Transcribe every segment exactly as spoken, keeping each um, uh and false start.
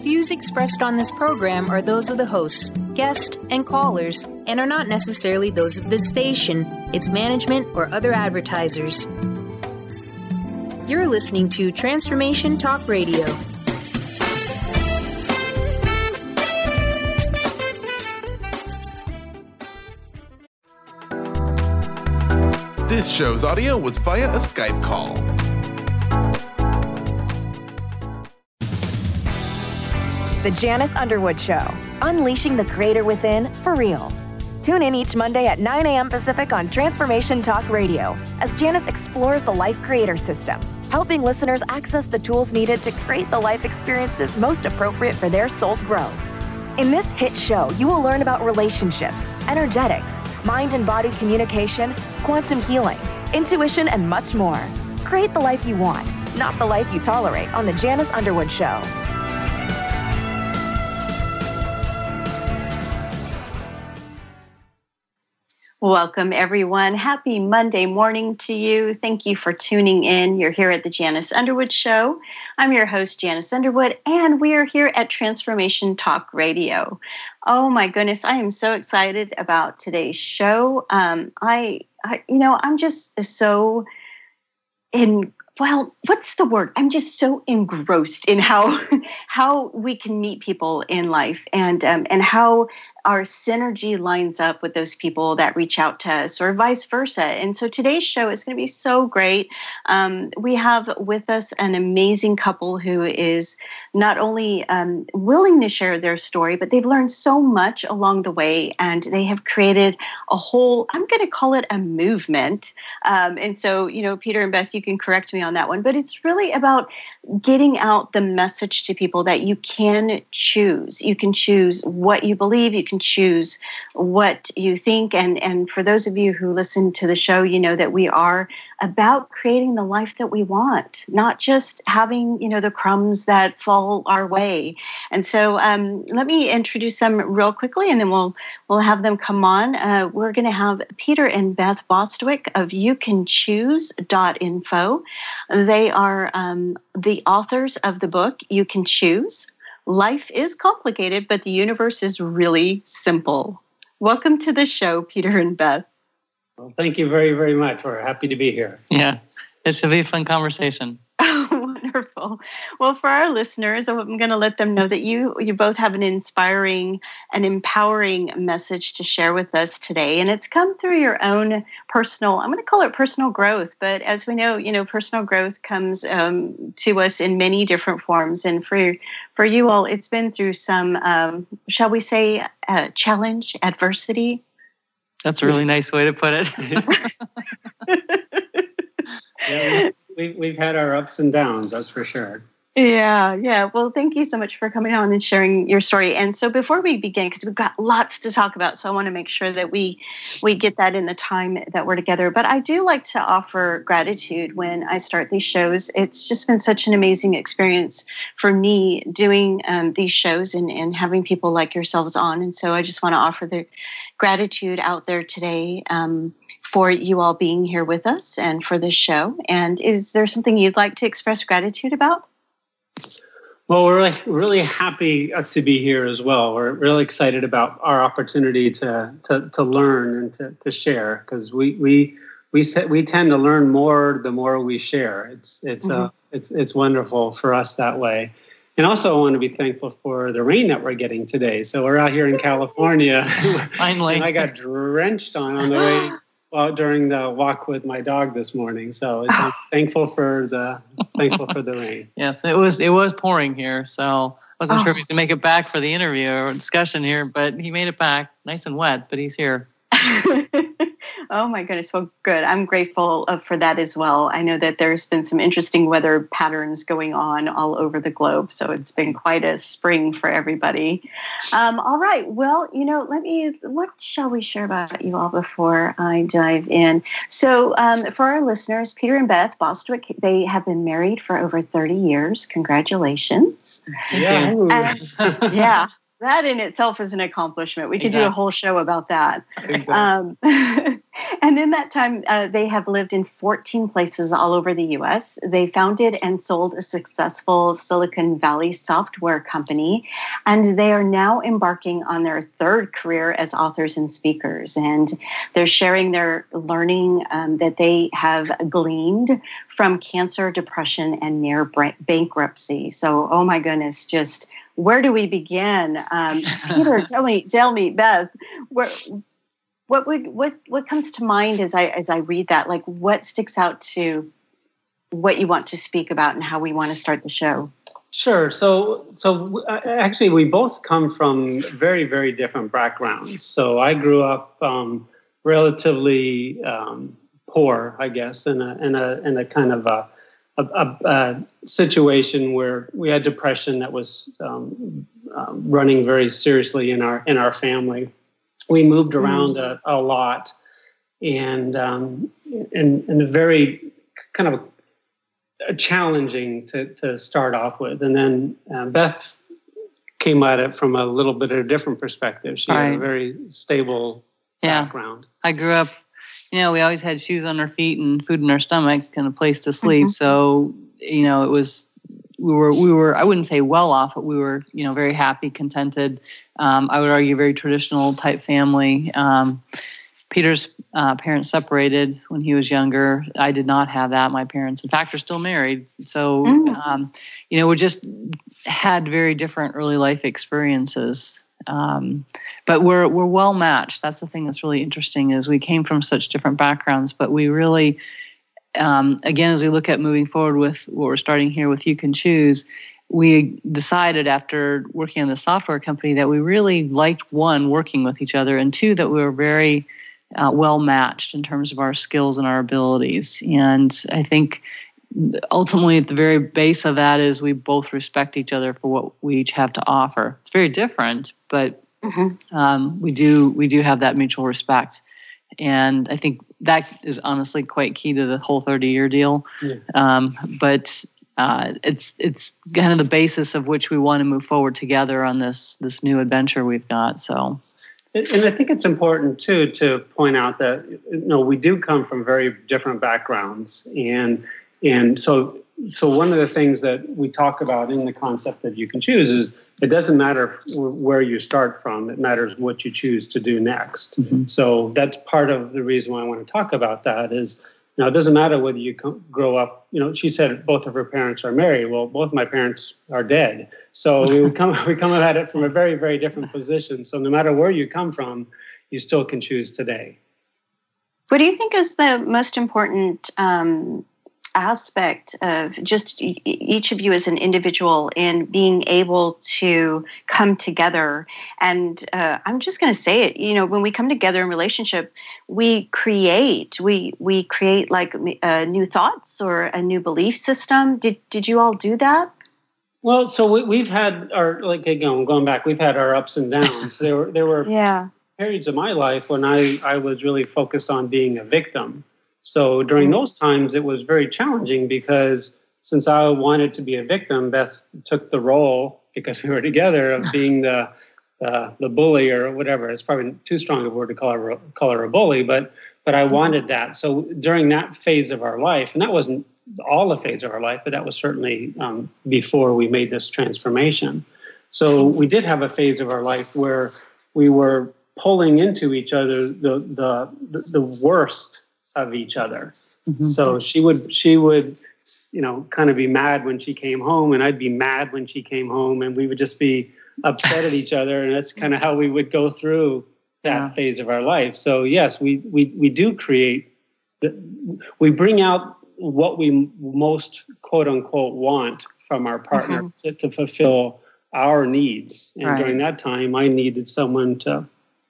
Views expressed on this program are those of the hosts, guests, and callers, and are not necessarily those of this station, its management, or other advertisers. You're listening to Transformation Talk Radio. This show's audio was via a Skype call. The Janice Underwood Show, unleashing the creator within for real. Tune in each Monday at nine a.m. Pacific on Transformation Talk Radio as Janice explores the Life Creator System, helping listeners access the tools needed to create the life experiences most appropriate for their soul's growth. In this hit show, you will learn about relationships, energetics, mind and body communication, quantum healing, intuition, and much more. Create the life you want, not the life you tolerate, on The Janice Underwood Show. Welcome, everyone. Happy Monday morning to you. Thank you for tuning in. You're here at the Janice Underwood Show. I'm your host, Janice Underwood, and we are here at Transformation Talk Radio. Oh my goodness, I am so excited about today's show. Um, I, I, you know, I'm just so in. Well, what's the word? I'm just so engrossed in how how we can meet people in life, and um, and how our synergy lines up with those people that reach out to us, or vice versa. And so today's show is going to be so great. Um, we have with us an amazing couple who is not only um, willing to share their story, but they've learned so much along the way, and they have created a whole, I'm going to call it a movement. Um, and so, you know, Peter and Beth, you can correct me on that one, but it's really about getting out the message to people that you can choose. You can choose what you believe. You can choose what you think. And, and for those of you who listen to the show, you know that we are about creating the life that we want, not just having, you know, the crumbs that fall our way. And so um, let me introduce them real quickly, and then we'll we'll have them come on. Uh, we're going to have Peter and Beth Bostwick of you can choose dot info. They are um, the authors of the book, You Can Choose. Life is complicated, but the universe is really simple. Welcome to the show, Peter and Beth. Well, thank you very, very much. We're happy to be here. Yeah, it should be a fun conversation. Oh, wonderful. Well, for our listeners, I'm going to let them know that you you both have an inspiring and empowering message to share with us today. And it's come through your own personal, I'm going to call it personal growth. But as we know, you know, personal growth comes um, to us in many different forms. And for, for you all, it's been through some, um, shall we say, uh, challenge, adversity. That's a really nice way to put it. Yeah, we, we, we've had our ups and downs, that's for sure. Yeah, yeah. Well, thank you so much for coming on and sharing your story. And so before we begin, because we've got lots to talk about, so I want to make sure that we we get that in the time that we're together. But I do like to offer gratitude when I start these shows. It's just been such an amazing experience for me doing um, these shows and, and having people like yourselves on. And so I just want to offer the gratitude out there today um, for you all being here with us and for this show. And is there something you'd like to express gratitude about? Well, we're really, really happy to be here as well. We're really excited about our opportunity to to, to learn and to, to share, because we we we we tend to learn more the more we share. It's it's mm-hmm. uh, it's it's wonderful for us that way. And also, I want to be thankful for the rain that we're getting today. So we're out here in California, finally, and I got drenched on on the way. Well, during the walk with my dog this morning, so I'm thankful for the thankful for the rain. Yes, it was it was pouring here, so I wasn't oh. sure if he was to make it back for the interview or discussion here, but he made it back, nice and wet, but he's here. Oh my goodness. Well, good. I'm grateful uh, for that as well. I know that there's been some interesting weather patterns going on all over the globe. So it's been quite a spring for everybody. Um, all right. Well, you know, let me, what shall we share about you all before I dive in? So um, for our listeners, Peter and Beth Bostwick, they have been married for over thirty years. Congratulations. Yeah. And, yeah. that in itself is an accomplishment. We could Exactly. do a whole show about that. Exactly. Um, and in that time, uh, they have lived in fourteen places all over the U S. They founded and sold a successful Silicon Valley software company, and they are now embarking on their third career as authors and speakers. And they're sharing their learning um, that they have gleaned from cancer, depression, and near bankruptcy. So, oh my goodness, just where do we begin? Um, Peter, tell me, tell me, Beth, where, what would what what comes to mind as I as I read that? Like, what sticks out to what you want to speak about and how we want to start the show? Sure. So, so uh, actually, we both come from very, very different backgrounds. So, I grew up um, relatively um, poor, I guess, in a in a in a kind of a A, a, a situation where we had depression that was um, um, running very seriously in our in our family. We moved around a, a lot, and um, and and a very kind of a challenging to to start off with. And then uh, Beth came at it from a little bit of a different perspective. She Right. had a very stable Yeah. background. I grew up, you know, we always had shoes on our feet and food in our stomach and a place to sleep. Mhm. So, you know, it was, we were, we were, I wouldn't say well off, but we were, you know, very happy, contented. Um, I would argue very traditional type family. Um, Peter's uh, parents separated when he was younger. I did not have that. My parents, in fact, are still married. So, Mm. um, you know, we just had very different early life experiences. Um, but we're we're well matched. That's the thing that's really interesting is we came from such different backgrounds, but we really, um, again, as we look at moving forward with what we're starting here with You Can Choose, we decided after working on the software company that we really liked, one, working with each other, and two, that we were very uh, well matched in terms of our skills and our abilities. And I think ultimately at the very base of that is we both respect each other for what we each have to offer. It's very different, but Mhm. um, we do we do have that mutual respect. And I think that is honestly quite key to the whole thirty-year deal. Yeah. Um, but uh, it's it's kind of the basis of which we want to move forward together on this this new adventure we've got. So, And and I think it's important too to point out that you know we do come from very different backgrounds, and and so so one of the things that we talk about in the concept that You Can Choose is it doesn't matter where you start from; it matters what you choose to do next. Mhm. So that's part of the reason why I want to talk about that. Is you know it doesn't matter whether you co- grow up. You know, she said both of her parents are married. Well, both my parents are dead. So we come we come at it from a very very different position. So no matter where you come from, you still can choose today. What do you think is the most important um, aspect of just e- each of you as an individual in being able to come together? And uh, I'm just going to say it, you know, when we come together in relationship, we create, we we create like uh, new thoughts or a new belief system. Did did you all do that? Well, so we, we've had our like again going back, we've had our ups and downs. There were there were Yeah. periods of my life when I I was really focused on being a victim. So during Mm. those times, it was very challenging because since I wanted to be a victim, Beth took the role because we were together of being the uh, the bully or whatever. It's probably too strong a word to call her call her a bully, but but I wanted that. So during that phase of our life, and that wasn't all the phase of our life, but that was certainly um, before we made this transformation. So we did have a phase of our life where we were pulling into each other the the the, the worst of each other. Mhm. So she would she would you know kind of be mad when she came home, and I'd be mad when she came home, and we would just be upset at each other, and that's kind of how we would go through that Yeah. phase of our life. So yes, we we we do create the, we bring out what we most quote unquote want from our partner Mhm. to, to fulfill our needs. And Right. during that time, I needed someone to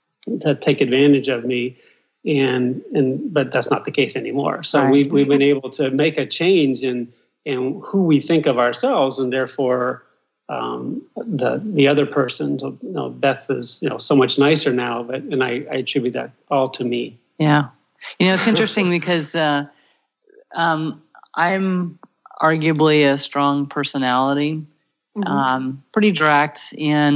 to take advantage of me. And and but that's not the case anymore. So Right. we've we've been able to make a change in in who we think of ourselves, and therefore um, the the other person. So, you know, Beth is you know so much nicer now, but and I, I attribute that all to me. Yeah. You know, it's interesting because uh, um, I'm arguably a strong personality, Mhm. um, pretty direct, and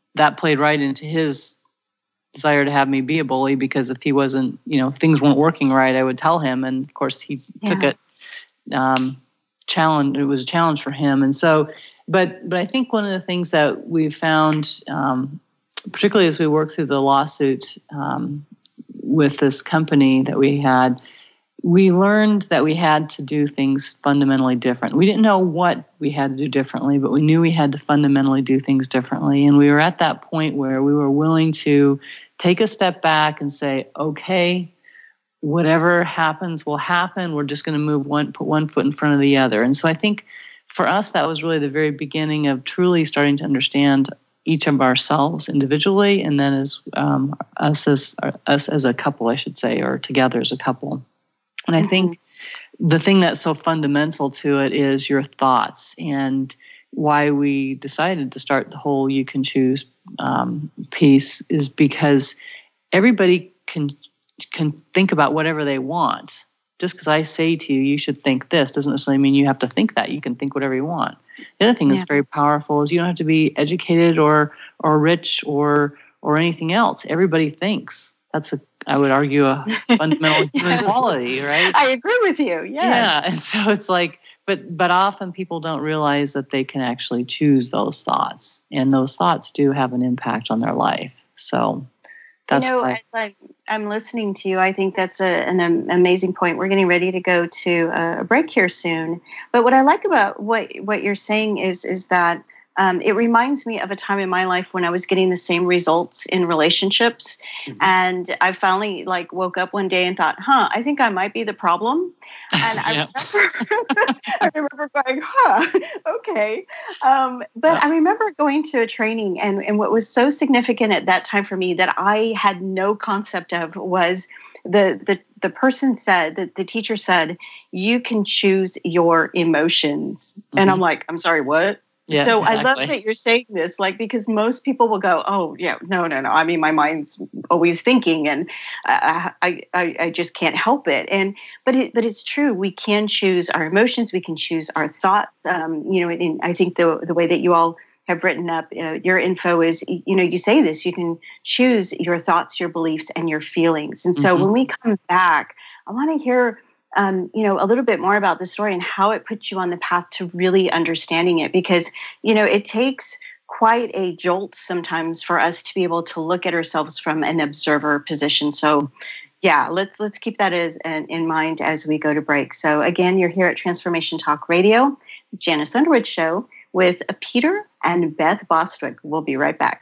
that played right into his desire to have me be a bully, because if he wasn't, you know, if things weren't working right, I would tell him. And of course he yeah. took it, um, challenge. It was a challenge for him. And so, but, but I think one of the things that we found, um, particularly as we worked through the lawsuit, um, with this company that we had, we learned that we had to do things fundamentally different. We didn't know what we had to do differently, but we knew we had to fundamentally do things differently. And we were at that point where we were willing to take a step back and say, okay, whatever happens will happen. We're just going to move one, put one foot in front of the other. And so I think for us, that was really the very beginning of truly starting to understand each of ourselves individually, and then as um, us as us as a couple, I should say, or together as a couple. And I think the thing that's so fundamental to it is your thoughts, and why we decided to start the whole You Can Choose um, piece is because everybody can can think about whatever they want. Just because I say to you, you should think this, doesn't necessarily mean you have to think that. You can think whatever you want. The other thing yeah. that's very powerful is you don't have to be educated or or rich or or anything else. Everybody thinks. That's a, I would argue, a fundamental human yes. quality, right? I agree with you. Yes. Yeah. And so it's like, but but often people don't realize that they can actually choose those thoughts, and those thoughts do have an impact on their life. So that's you know, why. I, I'm listening to you. I think that's a, an amazing point. We're getting ready to go to a break here soon. But what I like about what what you're saying is is that um, it reminds me of a time in my life when I was getting the same results in relationships, mm-hmm. and I finally like woke up one day and thought, "Huh, I think I might be the problem." And I remember, I remember going, "Huh, okay." Um, but yeah. I remember going to a training, and and what was so significant at that time for me that I had no concept of was the the the person said that the teacher said, "You can choose your emotions," mm-hmm. and I'm like, "I'm sorry, what?" Yeah, so exactly. I love that you're saying this, like, because most people will go, oh, yeah, no, no, no. I mean, my mind's always thinking, and I, I, I, I just can't help it. And but it, but it's true. We can choose our emotions. We can choose our thoughts. Um, you know, and I think the the way that you all have written up uh, your info is, you know, you say this. You can choose your thoughts, your beliefs, and your feelings. And so mm-hmm. when we come back, I want to hear. Um, you know, a little bit more about the story and how it puts you on the path to really understanding it, because, you know, it takes quite a jolt sometimes for us to be able to look at ourselves from an observer position. So, yeah, let's let's keep that as in mind as we go to break. So, again, you're here at Transformation Talk Radio, Janice Underwood Show with Peter and Beth Bostwick. We'll be right back.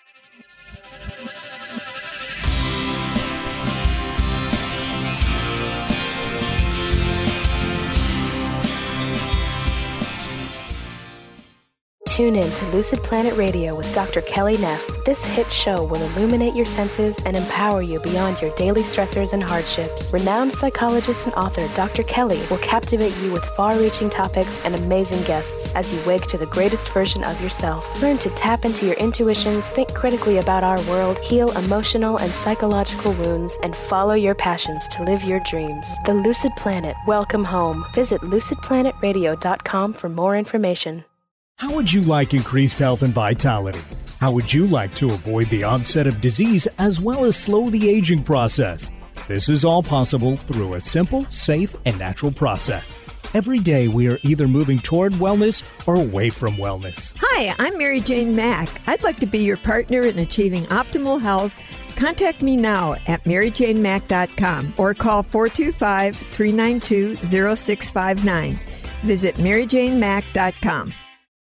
Tune in to Lucid Planet Radio with Doctor Kelly Neff. This hit show will illuminate your senses and empower you beyond your daily stressors and hardships. Renowned psychologist and author Doctor Kelly will captivate you with far-reaching topics and amazing guests as you wake to the greatest version of yourself. Learn to tap into your intuitions, think critically about our world, heal emotional and psychological wounds, and follow your passions to live your dreams. The Lucid Planet. Welcome home. Visit lucid planet radio dot com for more information. How would you like increased health and vitality? How would you like to avoid the onset of disease as well as slow the aging process? This is all possible through a simple, safe, and natural process. Every day we are either moving toward wellness or away from wellness. Hi, I'm Mary Jane Mack. I'd like to be your partner in achieving optimal health. Contact me now at mary jane mack dot com or call four two five, three nine two, zero six five nine. Visit mary jane mack dot com.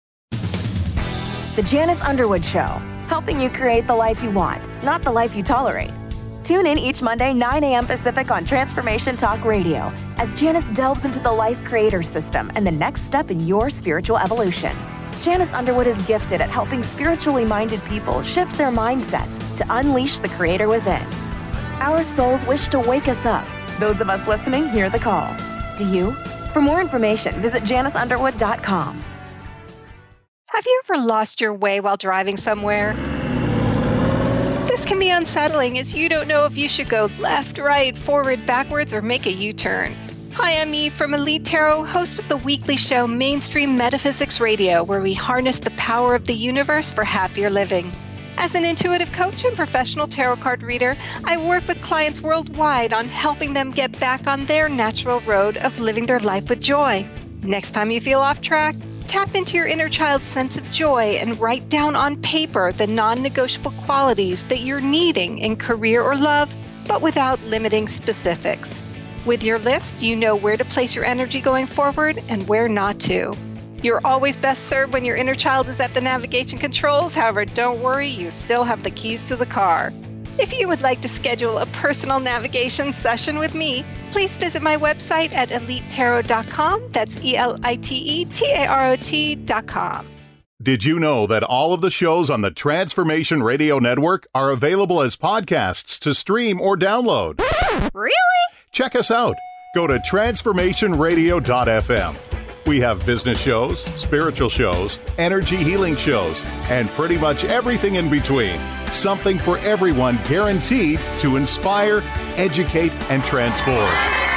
The Janice Underwood Show, helping you create the life you want, not the life you tolerate. Tune in each Monday, nine a.m. Pacific on Transformation Talk Radio, as Janice delves into the Life Creator System and the next step in your spiritual evolution. Janice Underwood is gifted at helping spiritually minded people shift their mindsets to unleash the Creator within. Our souls wish to wake us up. Those of us listening hear the call. Do you? For more information, visit janice underwood dot com. Have you ever lost your way while driving somewhere? This can be unsettling as you don't know if you should go left, right, forward, backwards, or make a U-turn. Hi, I'm Eve from Elite Tarot, host of the weekly show Mainstream Metaphysics Radio, where we harness the power of the universe for happier living. As an intuitive coach and professional tarot card reader, I work with clients worldwide on helping them get back on their natural road of living their life with joy. Next time you feel off track, tap into your inner child's sense of joy and write down on paper the non-negotiable qualities that you're needing in career or love, but without limiting specifics. With your list, you know where to place your energy going forward and where not to. You're always best served when your inner child is at the navigation controls. However, don't worry, you still have the keys to the car. If you would like to schedule a personal navigation session with me, please visit my website at elite tarot dot com. That's E L I T E T A R O T dot com. Did you know that all of the shows on the Transformation Radio Network are available as podcasts to stream or download? Really? Check us out. Go to transformation radio dot f m. We have business shows, spiritual shows, energy healing shows, and pretty much everything in between. Something for everyone, guaranteed to inspire, educate, and transform.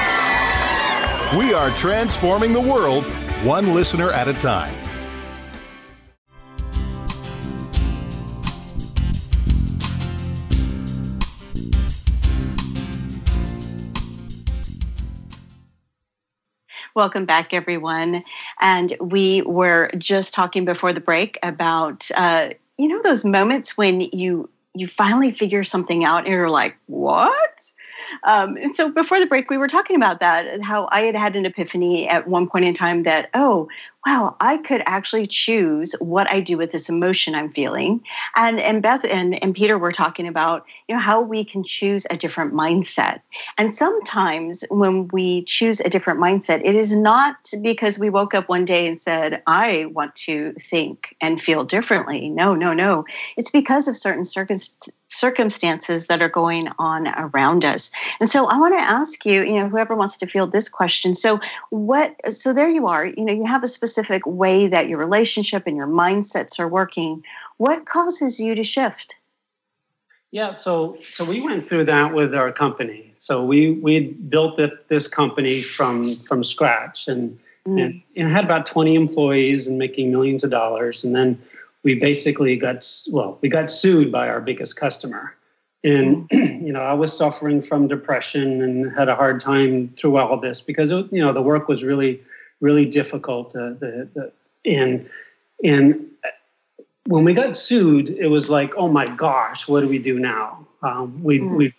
We are transforming the world, one listener at a time. Welcome back, everyone. And we were just talking before the break about, uh, you know, those moments when you you finally figure something out and you're like, what? Um, and so before the break, we were talking about that, and how I had had an epiphany at one point in time that, oh, wow, I could actually choose what I do with this emotion I'm feeling. And and Beth and, and Peter were talking about, you know, how we can choose a different mindset. And sometimes when we choose a different mindset, it is not because we woke up one day and said, I want to think and feel differently. No, no, no. It's because of certain circum- circumstances that are going on around us. And so I want to ask you, you know, whoever wants to field this question. So what, so there you are, you know, you have a specific way that your relationship and your mindsets are working. What causes you to shift? Yeah, so so we went through that with our company. So we we built it, this company from from scratch, and, mm. and it had about twenty employees and making millions of dollars. And then we basically got, well, we got sued by our biggest customer. And, you know, I was suffering from depression and had a hard time through all of this because, it, you know, the work was really, really difficult. Uh, the, the, and, and when we got sued, it was like, oh my gosh, what do we do now? Um, we, mm. we,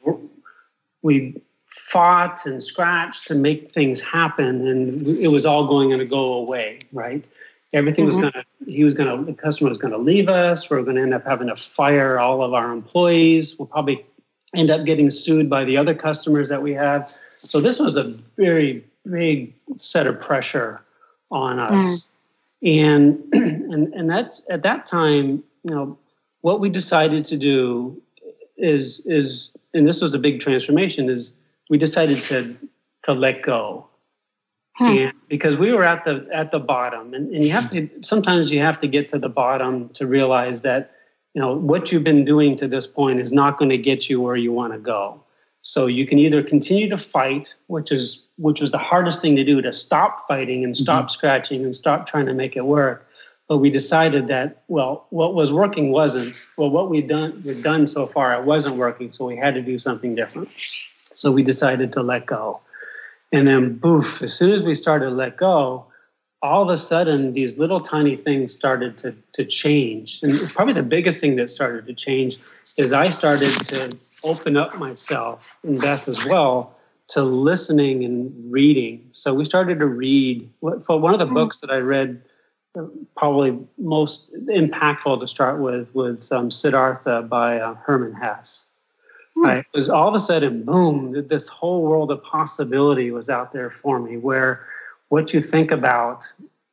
we fought and scratched to make things happen, and it was all going to go away, right? Everything mm-hmm. was going to, he was going to, the customer was going to leave us. We're going to end up having to fire all of our employees. We'll probably end up getting sued by the other customers that we have. So this was a very big set of pressure on us. Mm. And, and, and that's, at that time, you know, what we decided to do is, is, and this was a big transformation, is we decided to, to let go. Hmm. And because we were at the at the bottom, and, and you have to sometimes you have to get to the bottom to realize that, you know, what you've been doing to this point is not going to get you where you want to go. So you can either continue to fight, which is which was the hardest thing to do, to stop fighting and stop mm-hmm. scratching and stop trying to make it work. But we decided that, well, what was working wasn't. Well, what we'd done we'd done so far, it wasn't working, so we had to do something different. So we decided to let go. And then, boof, as soon as we started to let go, all of a sudden, these little tiny things started to, to change. And probably the biggest thing that started to change is I started to open up myself, and Beth as well, to listening and reading. So we started to read. For one of the books that I read, probably most impactful to start with, was um, Siddhartha by uh, Hermann Hesse. Right. It was all of a sudden, boom, this whole world of possibility was out there for me, where what you think about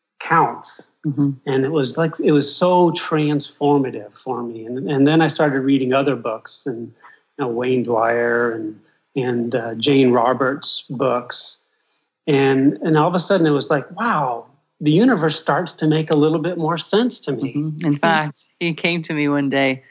counts. Mm-hmm. And it was like, it was so transformative for me. And, and then I started reading other books, and, you know, Wayne Dwyer and, and uh, Jane Roberts books. And, and all of a sudden it was like, wow, the universe starts to make a little bit more sense to me. Mm-hmm. In fact, he came to me one day,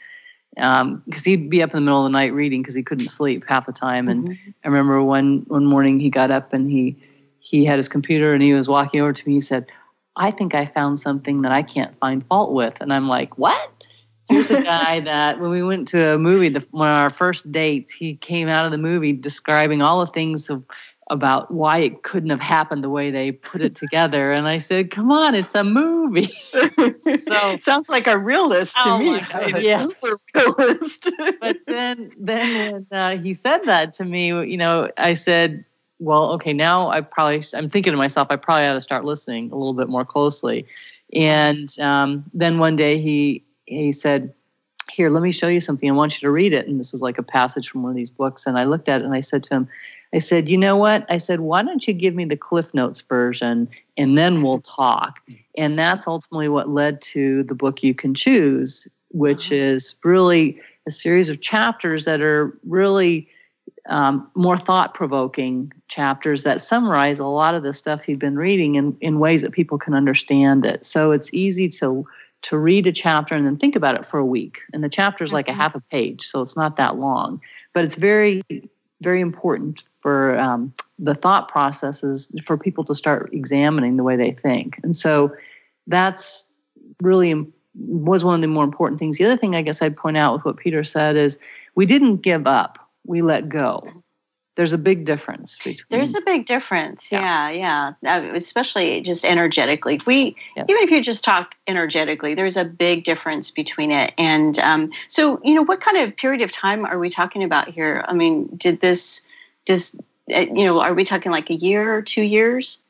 Um, because he'd be up in the middle of the night reading because he couldn't sleep half the time. And mm-hmm. I remember one one morning he got up and he he had his computer and he was walking over to me. He said, I think I found something that I can't find fault with. And I'm like, what? Here's a guy that when we went to a movie, the, one of our first dates, he came out of the movie describing all the things of, about why it couldn't have happened the way they put it together. And I said, come on, it's a movie. So sounds like a realist to oh me. My God, yeah. Realist. But then, then when uh, he said that to me, you know, I said, well, okay, now I probably, I'm thinking to myself, I probably ought to start listening a little bit more closely. And um, then one day he, he said, here, let me show you something. I want you to read it. And this was like a passage from one of these books. And I looked at it and I said to him, I said, you know what? I said, why don't you give me the Cliff Notes version and then we'll talk. And that's ultimately what led to the book You Can Choose, which is really a series of chapters that are really um, more thought-provoking chapters that summarize a lot of the stuff he'd been reading in, in ways that people can understand it. So it's easy to to read a chapter and then think about it for a week. And the chapter is like a half a page, so it's not that long. But it's very, very important for um, the thought processes for people to start examining the way they think. And so that's really was one of the more important things. The other thing I guess I'd point out with what Peter said is we didn't give up. We let go. There's a big difference between. There's a big difference. Yeah, yeah. yeah. Uh, especially just energetically. If we, yes. Even if you just talk energetically, there's a big difference between it. And um, so, you know, what kind of period of time are we talking about here? I mean, did this, does, uh, you know, are we talking like a year or two years?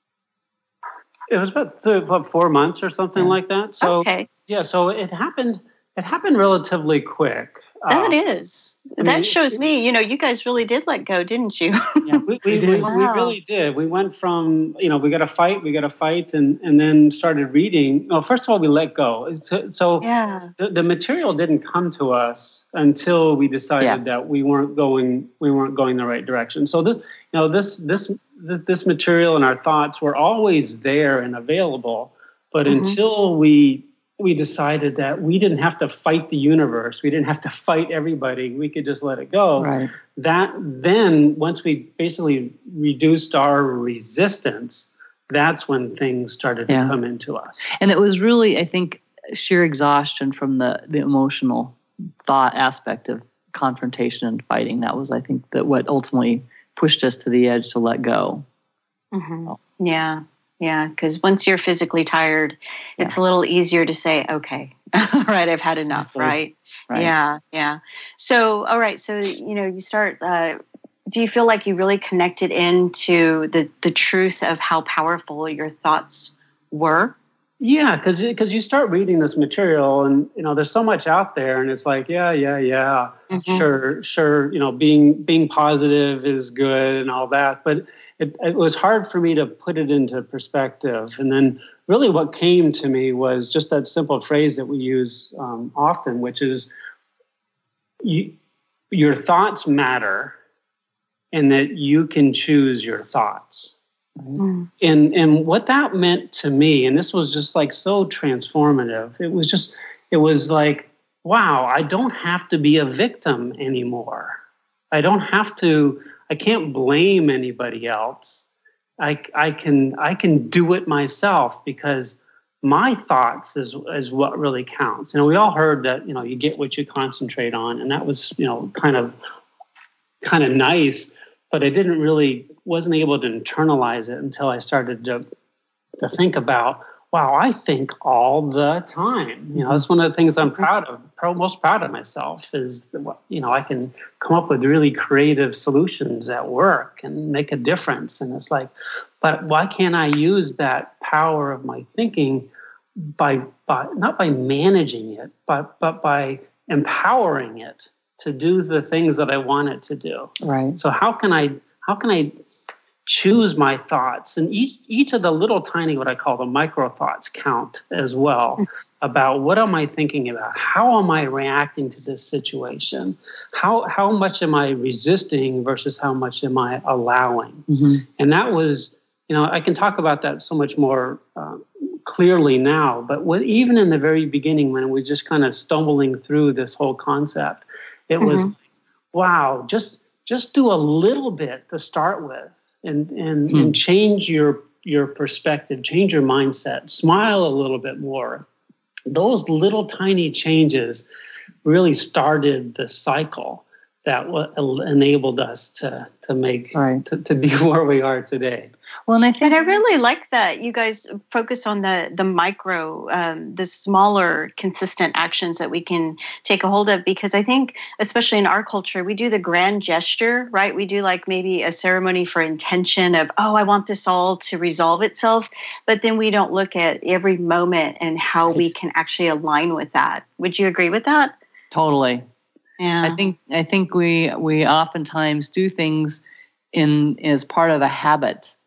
It was about, th- about four months or something yeah. like that. So, okay. Yeah, so it happened, it happened relatively quick. That um, is. I that mean, shows me, you know, you guys really did let go, didn't you? Yeah, we, we, we, wow. we really did. We went from, you know, we got to fight, we got to fight, and, and then started reading. Well, first of all, we let go. So, so yeah. the, the material didn't come to us until we decided yeah. that we weren't going, we weren't going the right direction. So this, you know, this, this, this material and our thoughts were always there and available, but mm-hmm. until we we decided that we didn't have to fight the universe. We didn't have to fight everybody. We could just let it go. Right. That then, once we basically reduced our resistance, that's when things started yeah. to come into us. And it was really, I think, sheer exhaustion from the, the emotional thought aspect of confrontation and fighting. That was, I think, that what ultimately pushed us to the edge to let go. Mm-hmm. Oh. Yeah. Yeah, because once you're physically tired, it's yeah. a little easier to say, okay, all right, I've had enough, right? right? Yeah, yeah. So, all right, so, you know, you start, uh, do you feel like you really connected into the, the truth of how powerful your thoughts were? Yeah, because because you start reading this material and, you know, there's so much out there and it's like, yeah, yeah, yeah, mm-hmm. sure, sure, you know, being being positive is good and all that. But it, it was hard for me to put it into perspective. And then really what came to me was just that simple phrase that we use um, often, which is you, your thoughts matter and that you can choose your thoughts. Mm. And and what that meant to me, and this was just like so transformative, it was just, it was like, wow, I don't have to be a victim anymore. I don't have to, I can't blame anybody else. I, I can I can do it myself because my thoughts is, is what really counts. You know, we all heard that, you know, you get what you concentrate on, and that was, you know, kind of kind of nice. But I didn't really, wasn't able to internalize it until I started to to think about, wow, I think all the time. You know, that's one of the things I'm proud of, most proud of myself is, you know, I can come up with really creative solutions at work and make a difference. And it's like, but why can't I use that power of my thinking by, by not by managing it, but but by empowering it to do the things that I want it to do. Right. So how can I how can I choose my thoughts? And each each of the little tiny, what I call the micro thoughts, count as well. About what am I thinking about? How am I reacting to this situation? How how much am I resisting versus how much am I allowing? Mm-hmm. And that was, you know, I can talk about that so much more uh, clearly now. But what, even in the very beginning, when we were just kind of stumbling through this whole concept, it mm-hmm. was, wow, just just do a little bit to start with, and and, mm. and change your your perspective, change your mindset, smile a little bit more. those little tiny changes really started the cycle that w- enabled us to to make right. to, to be where we are today. Well, and I think and I really like that you guys focus on the the micro, um, the smaller, consistent actions that we can take a hold of, because I think, especially in our culture, we do the grand gesture, right? We do like maybe a ceremony for intention of, oh, I want this all to resolve itself, but then we don't look at every moment and how we can actually align with that. Would you agree with that? Totally. Yeah. I think I think we we oftentimes do things in as part of a habit.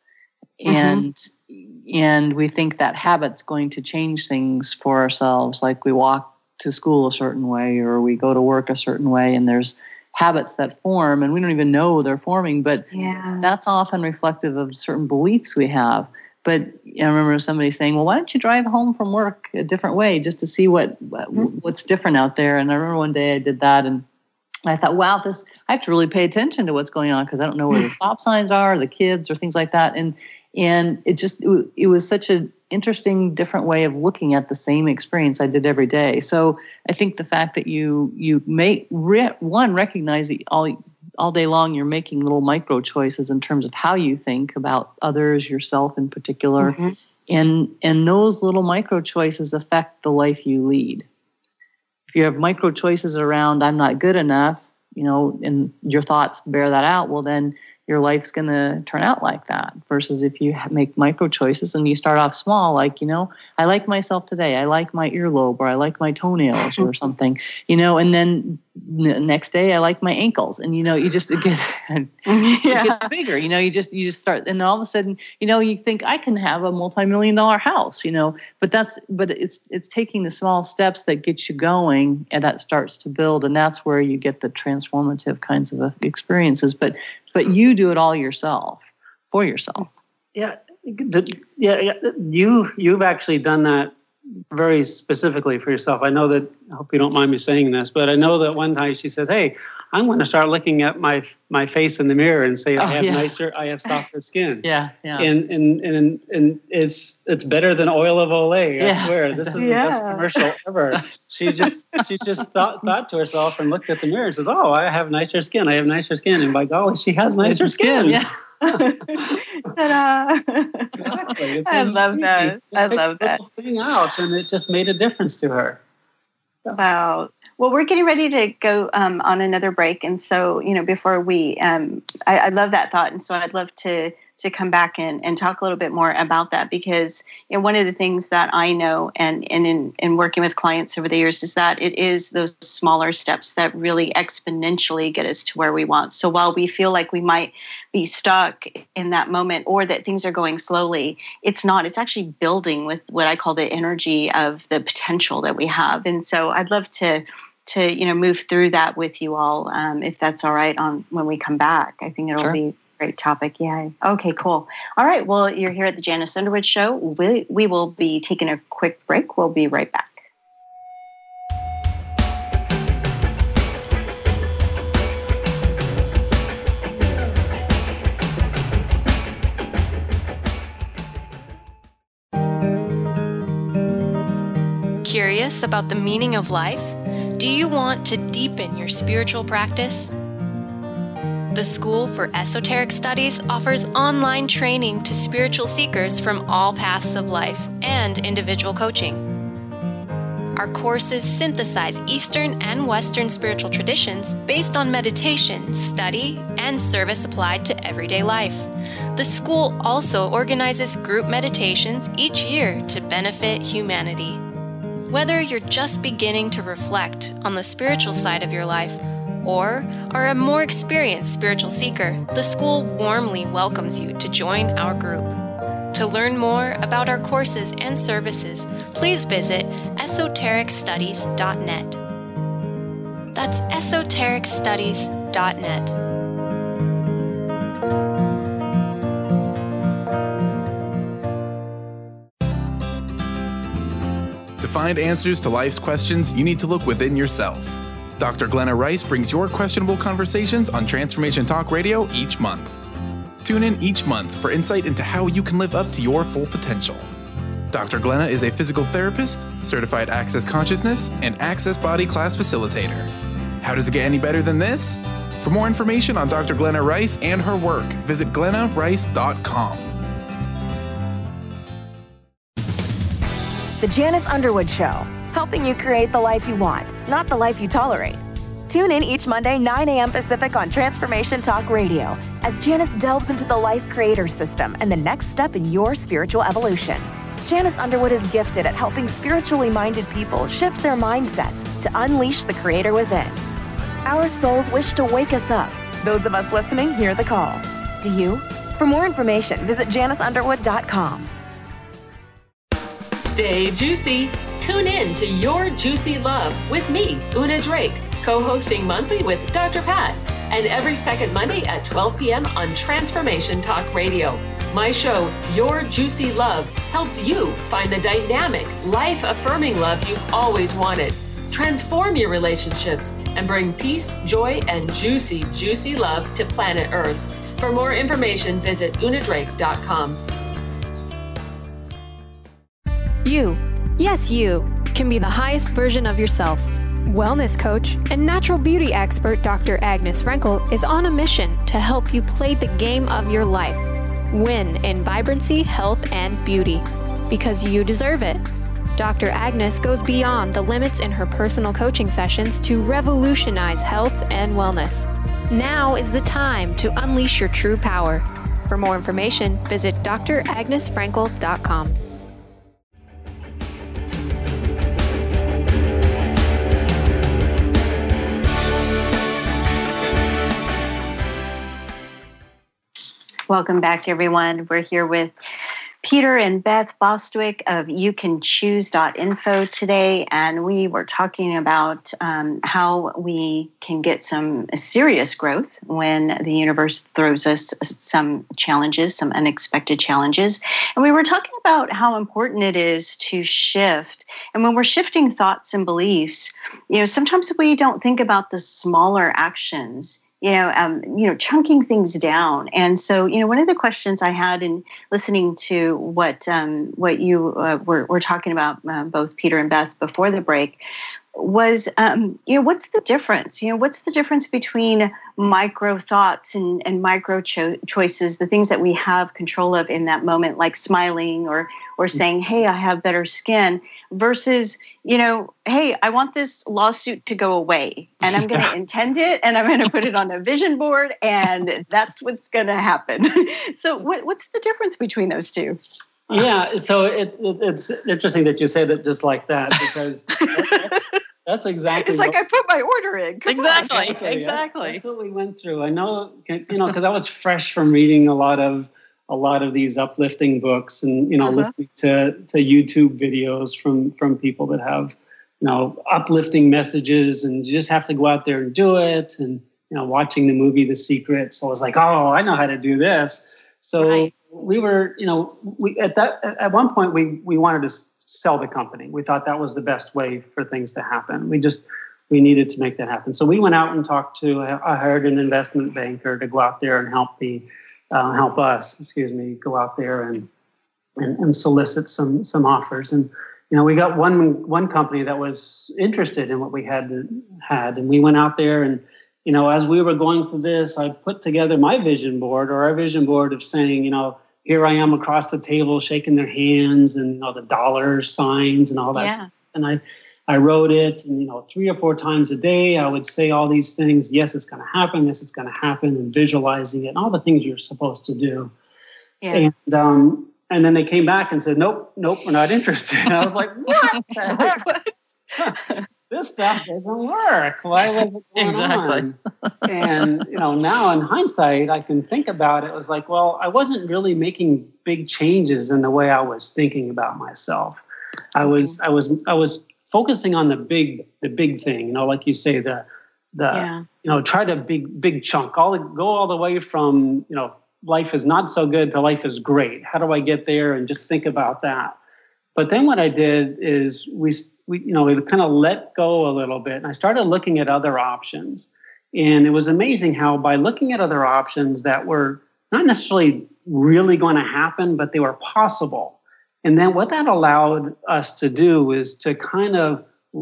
And mm-hmm. and we think that habit's going to change things for ourselves, like we walk to school a certain way or we go to work a certain way, and there's habits that form and we don't even know they're forming, but yeah. that's often reflective of certain beliefs we have. But I remember somebody saying, well, why don't you drive home from work a different way just to see what mm-hmm. what's different out there? And I remember one day I did that, and I thought, wow, this I have to really pay attention to what's going on, because I don't know where the stop signs are, the kids, or things like that. And And it just, it, it was such an interesting, different way of looking at the same experience I did every day. So I think the fact that you, you make, re, one, recognize that all, all day long you're making little micro choices in terms of how you think about others, yourself in particular. Mm-hmm. And, and those little micro choices affect the life you lead. If you have micro choices around, I'm not good enough, you know, and your thoughts bear that out, well, then your life's going to turn out like that, versus if you make micro choices and you start off small, like, you know, I like myself today. I like my earlobe, or I like my toenails or something, you know, and then n- next day I like my ankles, and, you know, you just, it gets, yeah. it gets bigger, you know, you just, you just start, and all of a sudden, you know, you think I can have a multi-million dollar house, you know, but that's, but it's, it's taking the small steps that get you going, and that starts to build. And that's where you get the transformative kinds of experiences. But But you do it all yourself, for yourself. Yeah, the, yeah, yeah. You you've actually done that very specifically for yourself. I know that. I hope you don't mind me saying this, but I know that one time she says, "Hey, I'm going to start looking at my my face in the mirror and say, oh, I have yeah. nicer, I have softer skin." Yeah, yeah. And and and and it's it's better than oil of Olay. I Yeah. swear, this is Yeah. the best commercial ever. She just she just thought thought to herself and looked at the mirror and says, "Oh, I have nicer skin. I have nicer skin." And by golly, she has nicer skin. Yeah. Ta-da. Exactly. I love that. I love that. Thing out, and it just made a difference to her. Wow. Well, we're getting ready to go um, on another break, and so, you know, before we, um, I, I love that thought, and so I'd love to to come back and, and talk a little bit more about that, because, you know, one of the things that I know, and and in, in working with clients over the years, is that it is those smaller steps that really exponentially get us to where we want. So while we feel like we might be stuck in that moment, or that things are going slowly, it's not. It's actually building with what I call the energy of the potential that we have. And so I'd love to to you know move through that with you all, um, if that's all right, on when we come back. I think it'll Sure. be great topic. Yeah. Okay, cool. All right. Well, you're here at the Janice Underwood Show. We, we will be taking a quick break. We'll be right back. Curious about the meaning of life? Do you want to deepen your spiritual practice? The School for Esoteric Studies offers online training to spiritual seekers from all paths of life and individual coaching. Our courses synthesize Eastern and Western spiritual traditions based on meditation, study, and service applied to everyday life. The school also organizes group meditations each year to benefit humanity. Whether you're just beginning to reflect on the spiritual side of your life, or are a more experienced spiritual seeker, the school warmly welcomes you to join our group. To learn more about our courses and services, please visit esoteric studies dot net. That's esoteric studies dot net. To find answers to life's questions, you need to look within yourself. Doctor Glenna Rice brings your questionable conversations on Transformation Talk Radio each month. Tune in each month for insight into how you can live up to your full potential. Doctor Glenna is a physical therapist, certified Access Consciousness, and Access Body Class facilitator. How does it get any better than this? For more information on Doctor Glenna Rice and her work, visit glenna rice dot com. The Janice Underwood Show, helping you create the life you want, not the life you tolerate. Tune in each Monday, nine a.m. Pacific on Transformation Talk Radio as Janice delves into the life creator system and the next step in your spiritual evolution. Janice Underwood is gifted at helping spiritually minded people shift their mindsets to unleash the creator within. Our souls wish to wake us up. Those of us listening hear the call. Do you? For more information, visit janice underwood dot com. Stay juicy. Tune in to Your Juicy Love with me, Una Drake, co-hosting monthly with Doctor Pat, and every second Monday at twelve p.m. on Transformation Talk Radio. My show, Your Juicy Love, helps you find the dynamic, life-affirming love you've always wanted. Transform your relationships and bring peace, joy, and juicy, juicy love to planet Earth. For more information, visit una drake dot com. You, yes you, can be the highest version of yourself. Wellness coach and natural beauty expert Doctor Agnes Frenkel is on a mission to help you play the game of your life. Win in vibrancy, health, and beauty. Because you deserve it. Doctor Agnes goes beyond the limits in her personal coaching sessions to revolutionize health and wellness. Now is the time to unleash your true power. For more information, visit d r agnes frenkel dot com. Welcome back, everyone. We're here with Peter and Beth Bostwick of you can choose dot info today, and we were talking about um, how we can get some serious growth when the universe throws us some challenges, some unexpected challenges. And we were talking about how important it is to shift. And when we're shifting thoughts and beliefs, you know, sometimes we don't think about the smaller actions, you know, um, you know, chunking things down. And so, you know, one of the questions I had in listening to what um, what you uh, were, were talking about, uh, both Peter and Beth, before the break, was, um, you know, what's the difference? You know, what's the difference between micro thoughts and, and micro cho- choices, the things that we have control of in that moment, like smiling or or saying, hey, I have better skin, versus, you know, hey, I want this lawsuit to go away, and I'm going to intend it, and I'm going to put it on a vision board, and that's what's going to happen. So what, what's the difference between those two? Yeah, so it, it, it's interesting that you said it just like that, because that's, that's exactly it's like what, I put my order in. Come exactly, on. exactly, exactly. That's what we went through. I know, you know, because I was fresh from reading a lot of a lot of these uplifting books, and you know, uh-huh. listening to to YouTube videos from from people that have, you know, uplifting messages, and you just have to go out there and do it. And you know, watching the movie The Secret, so I was like, oh, I know how to do this. So right. we were, you know, we at that at one point we we wanted to sell the company. We thought that was the best way for things to happen. We just we needed to make that happen. So we went out and talked to. I hired an investment banker to go out there and help the. Uh, help us, excuse me, go out there and, and and solicit some some offers. And you know, we got one one company that was interested in what we had had, and we went out there and you know, as we were going through this, I put together my vision board or our vision board of saying, you know, here I am across the table shaking their hands and you know the dollar signs and all that yeah. stuff. And I I wrote it, and you know, three or four times a day, I would say all these things. Yes, it's going to happen. Yes, it's going to happen, and visualizing it, and all the things you're supposed to do. Yeah. And um, and then they came back and said, nope, nope, we're not interested. And I was like, what? The heck? This stuff doesn't work. Why was it going exactly. on? And you know, now in hindsight, I can think about it. It was like, well, I wasn't really making big changes in the way I was thinking about myself. I was, I was, I was. focusing on the big, the big thing, you know, like you say, the, the, yeah. you know, try to big, big chunk, all the, go all the way from, you know, life is not so good to life is great. How do I get there? And just think about that. But then what I did is we, we, you know, we kind of let go a little bit, and I started looking at other options. And it was amazing how by looking at other options that were not necessarily really going to happen, but they were possible. And then what that allowed us to do is to kind of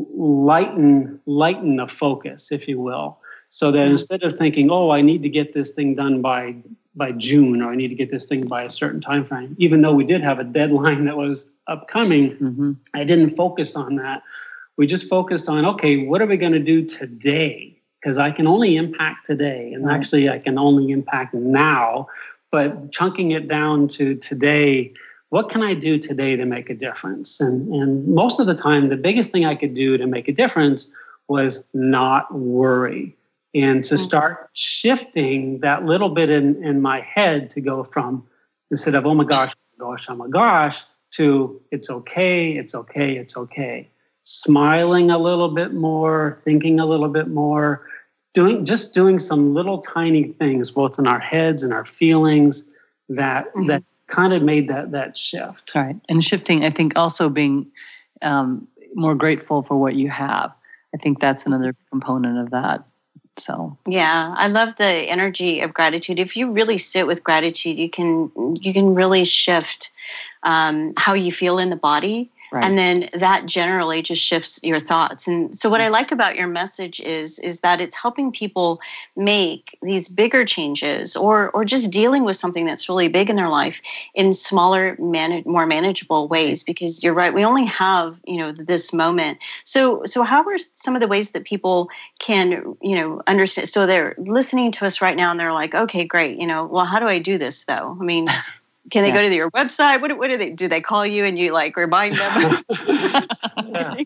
lighten lighten the focus, if you will, so that instead of thinking, oh, I need to get this thing done by by June, or I need to get this thing by a certain time frame, even though we did have a deadline that was upcoming, mm-hmm. I didn't focus on that. We just focused on, okay, what are we going to do today? Because I can only impact today, and right. actually I can only impact now, but chunking it down to today, what can I do today to make a difference? And, and most of the time, the biggest thing I could do to make a difference was not worry, and to start shifting that little bit in, in my head to go from, instead of, oh my gosh, oh my gosh, oh my gosh, to it's okay, it's okay, it's okay. Smiling a little bit more, thinking a little bit more, doing just doing some little tiny things, both in our heads and our feelings, that mm-hmm. that kind of made that that shift. Right. And shifting, I think also being um, more grateful for what you have. I think that's another component of that. So yeah, I love the energy of gratitude. If you really sit with gratitude, you can you can really shift um, how you feel in the body. Right. And then that generally just shifts your thoughts. And so what I like about your message is, is that it's helping people make these bigger changes, or or just dealing with something that's really big in their life in smaller, man- more manageable ways. Because you're right, we only have, you know, this moment. So so how are some of the ways that people can, you know, understand? So they're listening to us right now and they're like, okay, great. You know, well, how do I do this though? I mean, can they yeah. go to your website? What, what do they do? They call you and you like remind them? yeah.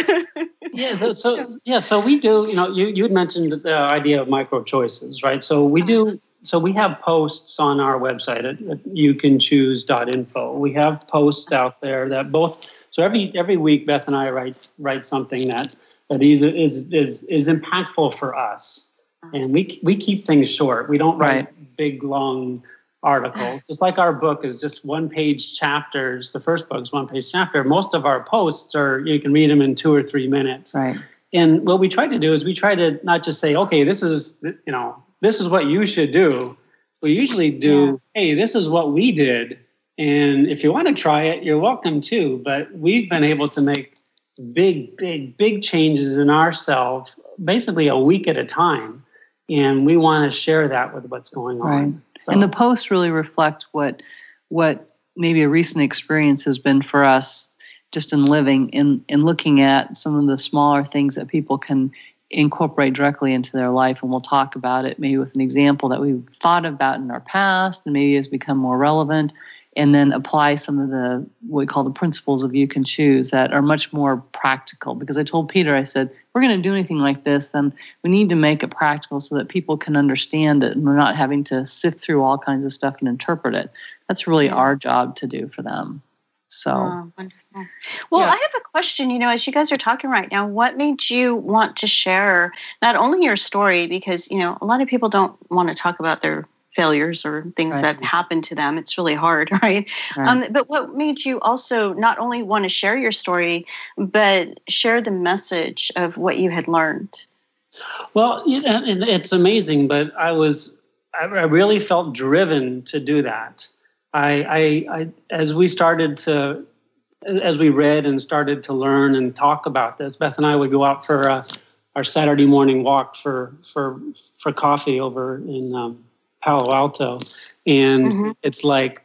yeah. So, so yeah. So we do. You know, you you had mentioned the idea of micro choices, right? So we do. So we have posts on our website at, at you can choose dot info. We have posts out there that both. So every every week, Beth and I write write something that that is is is, is impactful for us, and we we keep things short. We don't write right. big long articles. Just like our book is just one page chapters. The first book's one page chapter. Most of our posts are, you can read them in two or three minutes. Right. And what we try to do is we try to not just say, okay, this is, you know, this is what you should do. We usually do, yeah. hey, this is what we did. And if you want to try it, you're welcome to. But we've been able to make big, big, big changes in ourselves, basically a week at a time. And we want to share that with what's going on. Right. So. And the posts really reflect what what maybe a recent experience has been for us just in living, in, in looking at some of the smaller things that people can incorporate directly into their life. And we'll talk about it maybe with an example that we've thought about in our past and maybe has become more relevant, and then apply some of the, what we call the principles of you can choose, that are much more practical. Because I told Peter, I said, if we're going to do anything like this, then we need to make it practical so that people can understand it and we're not having to sift through all kinds of stuff and interpret it. That's really yeah. our job to do for them. So, oh, wonderful. Well, yeah. I have a question, you know, as you guys are talking right now, what made you want to share not only your story, because, you know, a lot of people don't want to talk about their failures or things right. that happen to them. It's really hard, right? right. Um, but what made you also not only want to share your story, but share the message of what you had learned? Well, and it's amazing, but I was, I really felt driven to do that. I, I, I, as we started to, as we read and started to learn and talk about this, Beth and I would go out for uh, our Saturday morning walk for for for coffee over in um, Palo Alto, and mm-hmm. it's like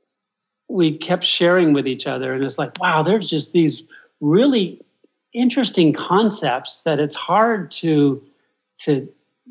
we kept sharing with each other, and it's like, wow, there's just these really interesting concepts that it's hard to to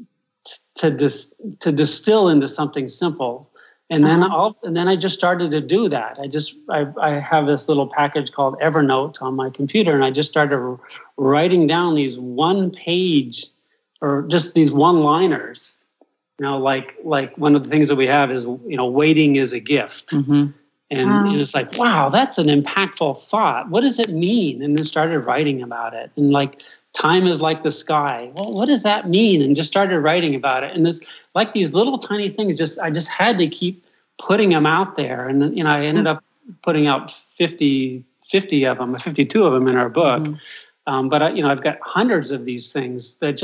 to dis, to distill into something simple. And then I'll, and then I just started to do that. I just I, I have this little package called Evernote on my computer, and I just started writing down these one page or just these one-liners. You know, like like one of the things that we have is, you know, waiting is a gift. Mm-hmm. And, wow. and it's like, wow, that's an impactful thought. What does it mean? And then started writing about it. And like, time is like the sky. Well, what does that mean? And just started writing about it. And this, like these little tiny things, just I just had to keep putting them out there. And, you know, I ended up putting out fifty, fifty of them, fifty-two of them in our book. Mm-hmm. Um, but, I, you know, I've got hundreds of these things that just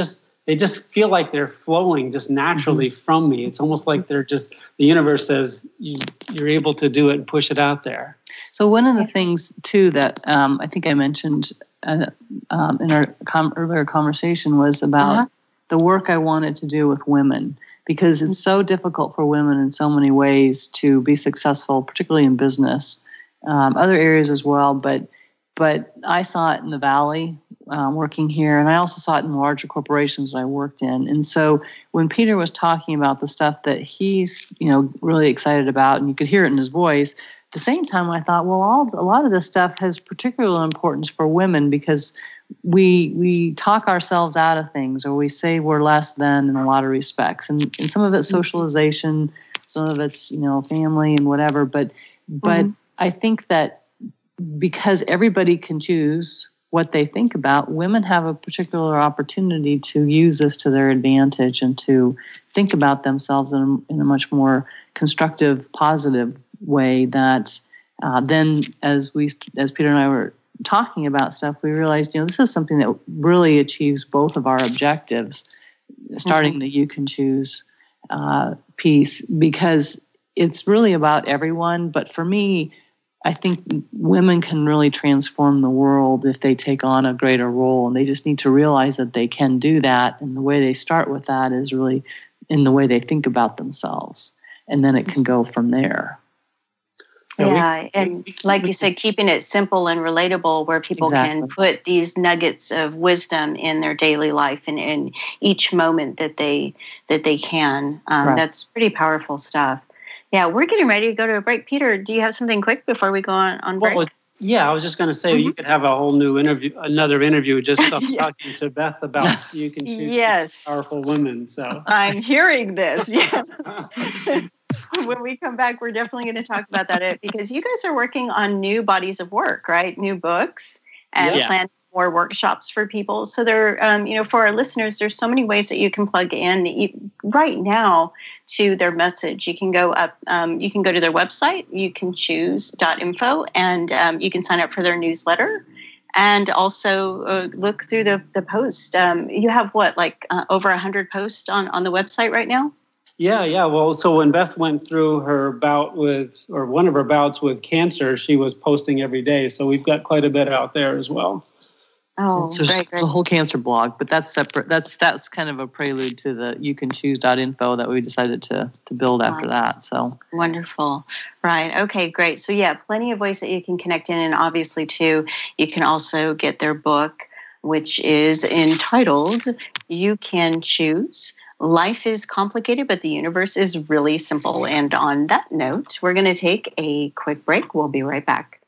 they just feel like they're flowing just naturally mm-hmm. from me. It's almost like they're just, the universe says you, you're able to do it and push it out there. So one of the things, too, that um, I think I mentioned uh, um, in our com- earlier conversation was about uh-huh. the work I wanted to do with women, because it's so difficult for women in so many ways to be successful, particularly in business, um, other areas as well. But but I saw it in the Valley um, working here, and I also saw it in larger corporations that I worked in. And so when Peter was talking about the stuff that he's, you know, really excited about, and you could hear it in his voice, at the same time, I thought, well, all, a lot of this stuff has particular importance for women, because we we talk ourselves out of things, or we say we're less than in a lot of respects. And, and some of it's socialization, some of it's, you know, family and whatever. But but mm-hmm. I think that because everybody can choose what they think about, women have a particular opportunity to use this to their advantage and to think about themselves in a, in a much more constructive, positive way. That uh, then, as we, as Peter and I were talking about stuff, we realized, you know, this is something that really achieves both of our objectives, starting mm-hmm. the You Can Choose uh, piece, because it's really about everyone. But for me, I think women can really transform the world if they take on a greater role, and they just need to realize that they can do that. And the way they start with that is really in the way they think about themselves, and then it can go from there. Yeah, and like you said, keeping it simple and relatable, where people exactly. can put these nuggets of wisdom in their daily life and in each moment that they that they can. Um, right. That's pretty powerful stuff. Yeah, we're getting ready to go to a break. Peter, do you have something quick before we go on, on break? Was, yeah, I was just going to say mm-hmm. you could have a whole new interview, another interview, just yeah. talking to Beth about You Can Choose yes. Powerful Women. So I'm hearing this. Yes. When we come back, we're definitely going to talk about that, because you guys are working on new bodies of work, right? New books, and yeah. plan more workshops for people. So there, um, you know, for our listeners, there's so many ways that you can plug in right now to their message. You can go up, um, you can go to their website, you can choose dot info, and um, you can sign up for their newsletter. And also uh, look through the the post. Um, you have what, like uh, over a hundred posts on on the website right now? Yeah, yeah. Well, so when Beth went through her bout with, or one of her bouts with cancer, she was posting every day. So we've got quite a bit out there as well. Oh, so great, great. The whole cancer blog, but that's separate. That's that's kind of a prelude to the You Can Choose dot info that we decided to to build after wow. that. So wonderful, right? Okay, great. So yeah, plenty of ways that you can connect in, and obviously too, you can also get their book, which is entitled You Can Choose. Life is complicated, but the universe is really simple. And on that note, we're going to take a quick break. We'll be right back.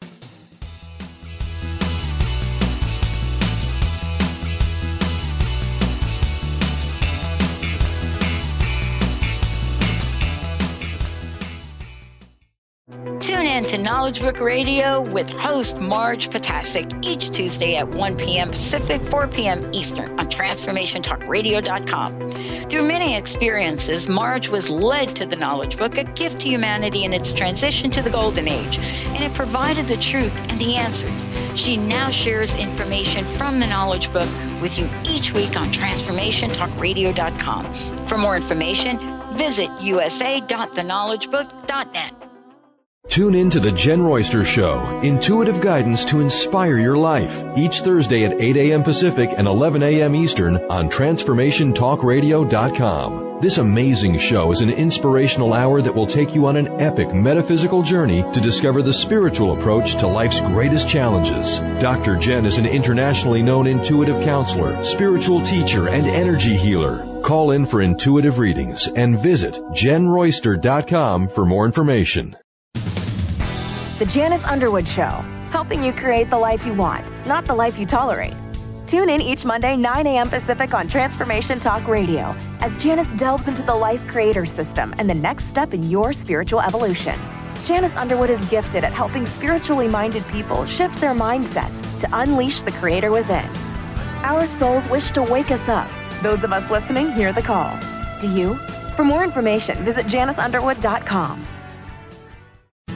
Tune in to Knowledge Book Radio with host Marge Potasic each Tuesday at one p.m. Pacific, four p.m. Eastern on transformation talk radio dot com. Through many experiences, Marge was led to the Knowledge Book, a gift to humanity in its transition to the Golden Age, and it provided the truth and the answers. She now shares information from the Knowledge Book with you each week on transformation talk radio dot com. For more information, visit u s a dot the knowledge book dot net. Tune in to The Jen Royster Show, intuitive guidance to inspire your life, each Thursday at eight a.m. Pacific and eleven a.m. Eastern on transformation talk radio dot com. This amazing show is an inspirational hour that will take you on an epic metaphysical journey to discover the spiritual approach to life's greatest challenges. Doctor Jen is an internationally known intuitive counselor, spiritual teacher, and energy healer. Call in for intuitive readings and visit jen royster dot com for more information. The Janice Underwood Show, helping you create the life you want, not the life you tolerate. Tune in each Monday, nine a.m. Pacific on Transformation Talk Radio, as Janice delves into the life creator system and the next step in your spiritual evolution. Janice Underwood is gifted at helping spiritually minded people shift their mindsets to unleash the creator within. Our souls wish to wake us up. Those of us listening hear the call. Do you? For more information, visit janice underwood dot com.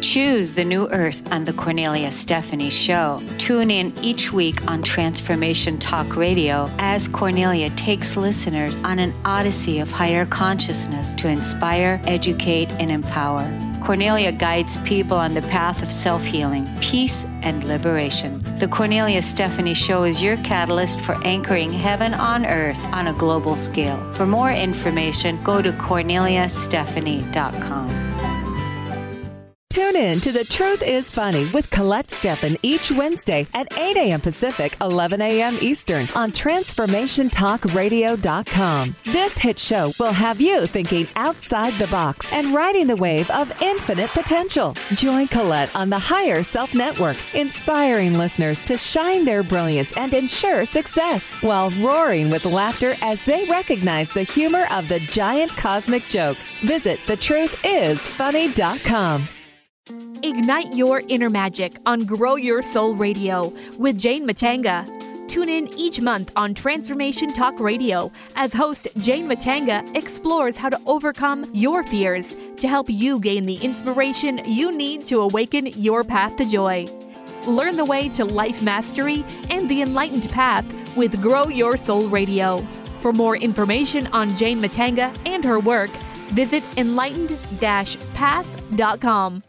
Choose the new earth on the Cornelia Stephanie Show. Tune in each week on Transformation Talk Radio as Cornelia takes listeners on an odyssey of higher consciousness to inspire, educate, and empower. Cornelia guides people on the path of self-healing, peace, and liberation. The Cornelia Stephanie Show is your catalyst for anchoring heaven on earth on a global scale. For more information, go to cornelia stephanie dot com. Tune in to The Truth is Funny with Colette Stephan each Wednesday at eight a.m. Pacific, eleven a.m. Eastern on transformation talk radio dot com. This hit show will have you thinking outside the box and riding the wave of infinite potential. Join Colette on the Higher Self Network, inspiring listeners to shine their brilliance and ensure success while roaring with laughter as they recognize the humor of the giant cosmic joke. Visit the truth is funny dot com. Ignite your inner magic on Grow Your Soul Radio with Jane Matanga. Tune in each month on Transformation Talk Radio as host Jane Matanga explores how to overcome your fears to help you gain the inspiration you need to awaken your path to joy. Learn the way to life mastery and the enlightened path with Grow Your Soul Radio. For more information on Jane Matanga and her work, visit enlightened dash path dot com.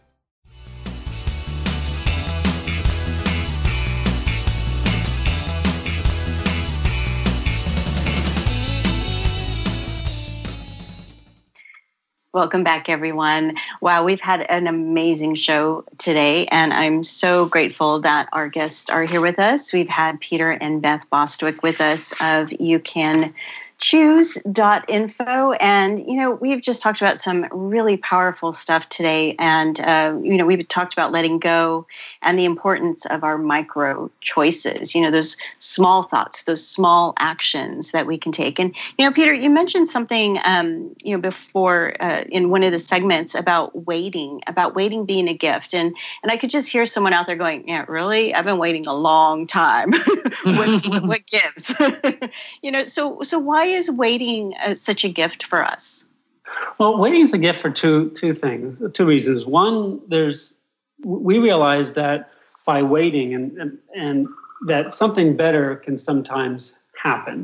Welcome back, everyone. Wow, we've had an amazing show today, and I'm so grateful that our guests are here with us. We've had Peter and Beth Bostwick with us of You Can choose dot info. And, you know, we've just talked about some really powerful stuff today. And, uh, you know, we've talked about letting go and the importance of our micro choices, you know, those small thoughts, those small actions that we can take. And, you know, Peter, you mentioned something, um, you know, before uh, in one of the segments about waiting, about waiting being a gift. And, and I could just hear someone out there going, yeah, really? I've been waiting a long time. what, what, what gives? You know, so, so why is waiting uh, such a gift for us? Well, waiting is a gift for two two things, two reasons. One, there's we realize that by waiting and and, and that something better can sometimes happen.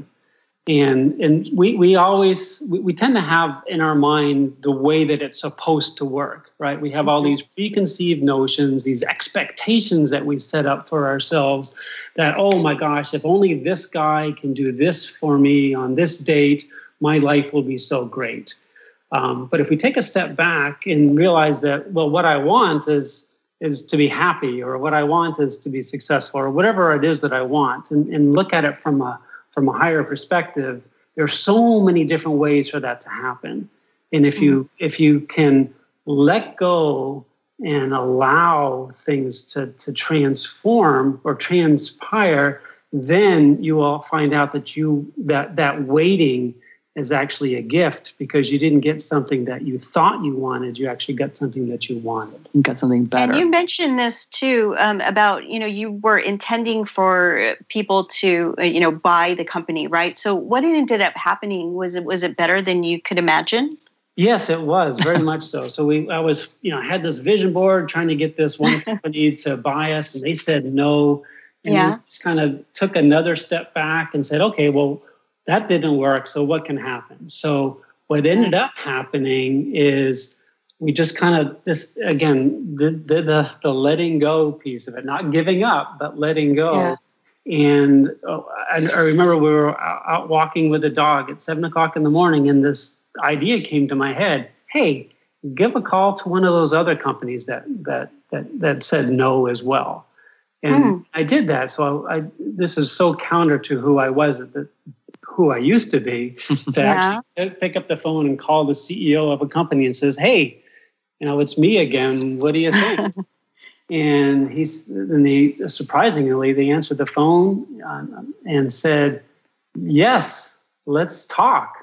And and we we always we, we tend to have in our mind the way that it's supposed to work, right? We have all these preconceived notions, these expectations that we set up for ourselves that, oh my gosh, if only this guy can do this for me on this date, my life will be so great. Um, but if we take a step back and realize that, well, what I want is is to be happy, or what I want is to be successful, or whatever it is that I want, and, and look at it from a from a higher perspective, there are so many different ways for that to happen. And if you mm-hmm. if you can let go and allow things to, to transform or transpire, then you will find out that you that that waiting is actually a gift, because you didn't get something that you thought you wanted. You actually got something that you wanted. You got something better. And you mentioned this too, um, about, you know, you were intending for people to, uh, you know, buy the company, right? So what ended up happening? Was it, was it better than you could imagine? Yes, it was very much so. So we, I was, you know, I had this vision board trying to get this one company to buy us, and they said no. And yeah. we just kind of took another step back and said, okay, well, that didn't work. So what can happen? So what ended up happening is we just kind of just, again, the, the, the, the letting go piece of it, not giving up, but letting go. Yeah. And oh, I, I remember we were out walking with a dog at seven o'clock in the morning, and this idea came to my head. Hey, give a call to one of those other companies that, that, that, that said no as well. And mm. I did that. So I, I, this is so counter to who I was at the, who I used to be, to yeah. actually pick up the phone and call the C E O of a company and says, hey, you know, it's me again. What do you think? And he's, and they, surprisingly, they answered the phone um, and said, yes, let's talk.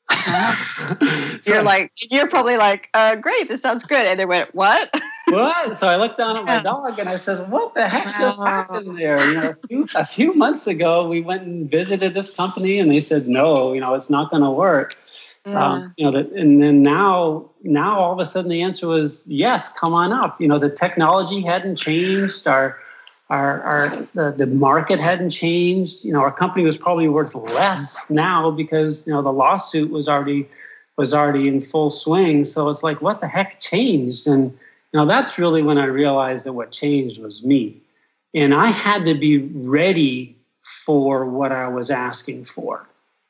You're so, like, you're probably like, uh, great, this sounds good. And they went, what? What? So I looked down at my dog and I said, what the heck just happened there? You know, a few, a few months ago, we went and visited this company and they said, no, you know, it's not going to work. Yeah. Um, you know, that, and then now, now all of a sudden the answer was yes, come on up. You know, the technology hadn't changed. Our, our, our the, the market hadn't changed. You know, our company was probably worth less now because, you know, the lawsuit was already, was already in full swing. So it's like, what the heck changed? And, you know, that's really when I realized that what changed was me. And I had to be ready for what I was asking for.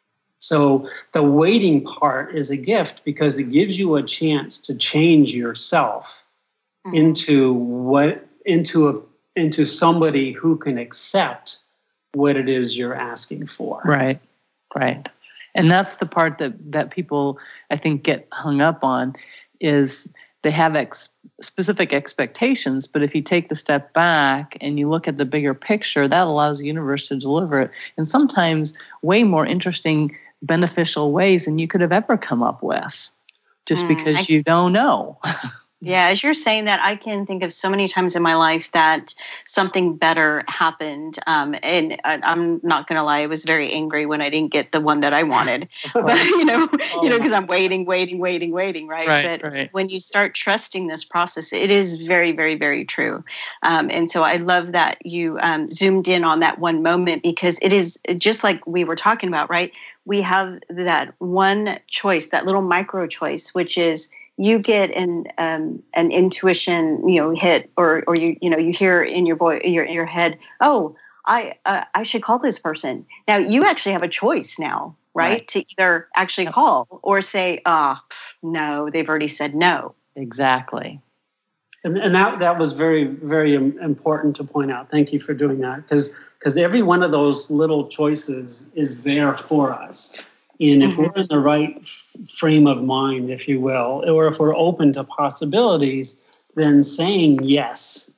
So the waiting part is a gift because it gives you a chance to change yourself mm-hmm. into what into a into somebody who can accept what it is you're asking for. Right, right. And that's the part that that people I think get hung up on is they have ex- specific expectations, but if you take the step back and you look at the bigger picture, that allows the universe to deliver it in sometimes way more interesting, beneficial ways than you could have ever come up with, just mm, because I, you don't know. Yeah, as you're saying that, I can think of so many times in my life that something better happened. Um, and I'm not going to lie, I was very angry when I didn't get the one that I wanted. But, you know, oh. you know, because I'm waiting, waiting, waiting, waiting, right? right but right. when you start trusting this process, it is very, very, very true. Um, and so I love that you um, zoomed in on that one moment because it is just like we were talking about, right? We have that one choice, that little micro choice, which is you get an um, an intuition, you know, hit, or or you you know you hear in your boy your your head, oh, I uh, I should call this person. Now you actually have a choice now, right? right. To either actually call or say, ah, oh, no, they've already said no. Exactly. And and that that was very very important to point out. Thank you for doing that because because every one of those little choices is there for us. And if mm-hmm. we're in the right f- frame of mind, if you will, or if we're open to possibilities, then saying yes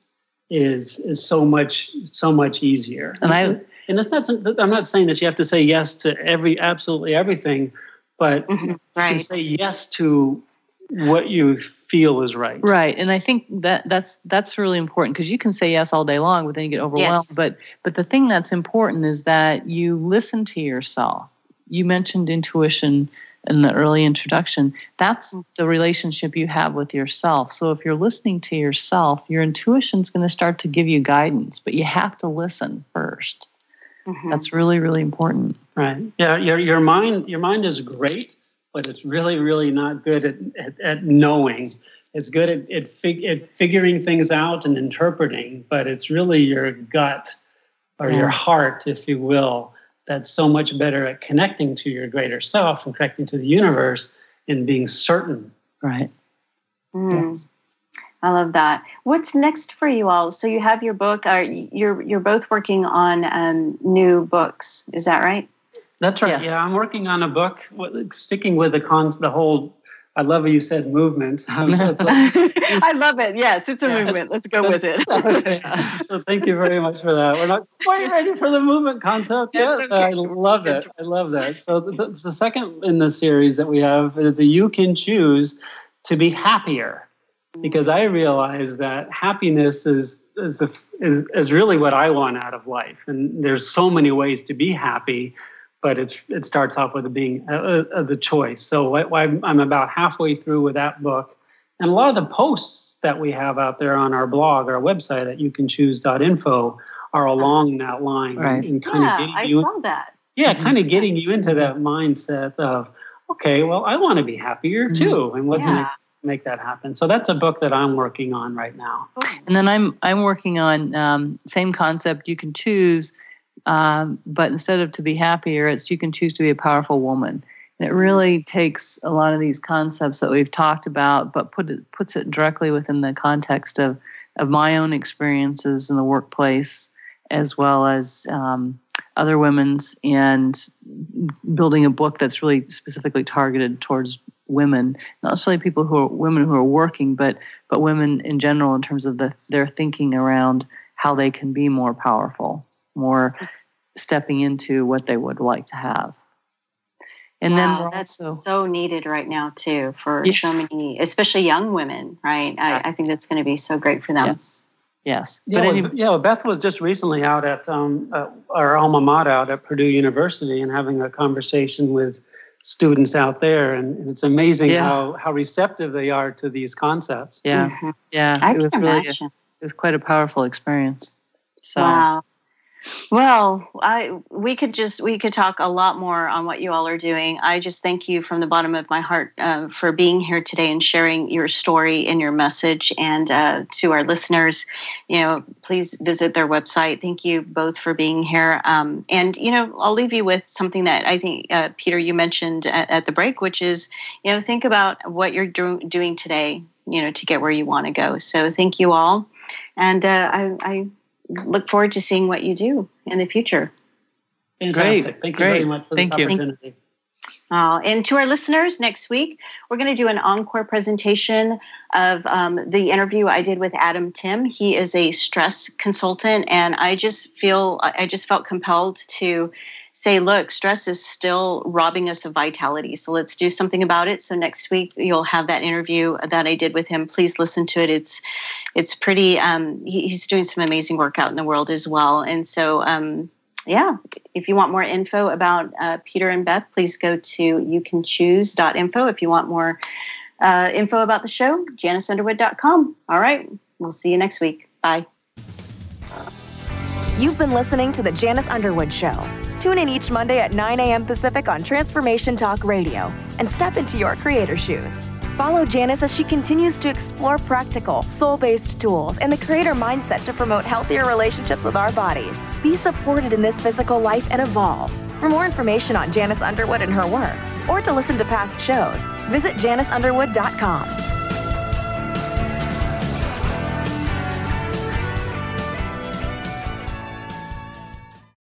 is is so much so much easier. And I and it's not. I'm not saying that you have to say yes to every absolutely everything, but mm-hmm. right. you can say yes to what you feel is right. Right. And I think that that's that's really important because you can say yes all day long, but then you get overwhelmed. Yes. But but the thing that's important is that you listen to yourself. You mentioned intuition in the early introduction. That's the relationship you have with yourself. So if you're listening to yourself, your intuition's going to start to give you guidance, but you have to listen first. Mm-hmm. That's really, really important. Right. Yeah. Your your mind your mind is great, but it's really, really not good at at, at knowing. It's good at at, fig, at figuring things out and interpreting, but it's really your gut or yeah. your heart, if you will, that's so much better at connecting to your greater self and connecting to the universe and being certain. Right. Mm. Yes. I love that. What's next for you all? So you have your book. Are you're you're both working on um, new books? Is that right? That's right. Yes. Yeah, I'm working on a book, sticking with the cons, the whole. I love how you said movement. I love it. Yes, it's a yeah. movement. Let's go with it. Okay. So thank you very much for that. We're not quite ready for the movement concept yet. Okay. I love it. I love that. So the, the second in the series that we have is the You Can Choose to Be Happier, because I realize that happiness is is, the, is is really what I want out of life, and there's so many ways to be happy. But it's it starts off with it being uh, uh, the choice. So I, I'm about halfway through with that book. And a lot of the posts that we have out there on our blog, our website at you can choose dot info are along that line. Right. And, and kind yeah, of getting I you, saw that. Yeah, kind of getting you into that mindset of, okay, well, I want to be happier too. Mm-hmm. And what yeah. can I make that happen? So that's a book that I'm working on right now. And then I'm I'm working on um, same concept, You Can Choose. Um, but instead of to be happier, it's you can choose to be a powerful woman. And it really takes a lot of these concepts that we've talked about, but put it, puts it directly within the context of, of my own experiences in the workplace, as well as um, other women's, and building a book that's really specifically targeted towards women, not necessarily people who are women who are working, but but women in general in terms of the, their thinking around how they can be more powerful, more stepping into what they would like to have. And wow, then we're that's also, so needed right now too for yeah. so many, especially young women, right? I, I think that's going to be so great for them. Yes. Yes. Yeah, but well, any, yeah. Well, Beth was just recently out at um, uh, our alma mater out at Purdue University and having a conversation with students out there, and, and it's amazing Yeah. how how receptive they are to these concepts. Yeah, Mm-hmm. yeah. I it was can really, imagine. it was quite a powerful experience. So. Wow. Well, I we could just we could talk a lot more on what you all are doing. I just thank you from the bottom of my heart uh, for being here today and sharing your story and your message. And uh, to our listeners, you know, please visit their website. Thank you both for being here. Um, and you know, I'll leave you with something that I think uh, Peter, you mentioned at, at the break, which is, you know, think about what you're do- doing today, you know, to get where you want to go. So thank you all, and uh, I. I look forward to seeing what you do in the future. Fantastic. Great. Thank you Great. very much for Thank this you. opportunity. Uh, and to our listeners, next week, we're going to do an encore presentation of um, the interview I did with Adam Tim. He is a stress consultant, and I just feel, I just felt compelled to say, look, stress is still robbing us of vitality. So let's do something about it. So next week you'll have that interview that I did with him. Please listen to it. It's it's pretty, um, he, he's doing some amazing work out in the world as well. And so, um, yeah, if you want more info about uh, Peter and Beth, please go to you can choose dot info. If you want more uh, info about the show, janice underwood dot com. All right. We'll see you next week. Bye. You've been listening to The Janice Underwood Show. Tune in each Monday at nine a.m. Pacific on Transformation Talk Radio and step into your creator shoes. Follow Janice as she continues to explore practical, soul-based tools and the creator mindset to promote healthier relationships with our bodies. Be supported in this physical life and evolve. For more information on Janice Underwood and her work, or to listen to past shows, visit janice underwood dot com.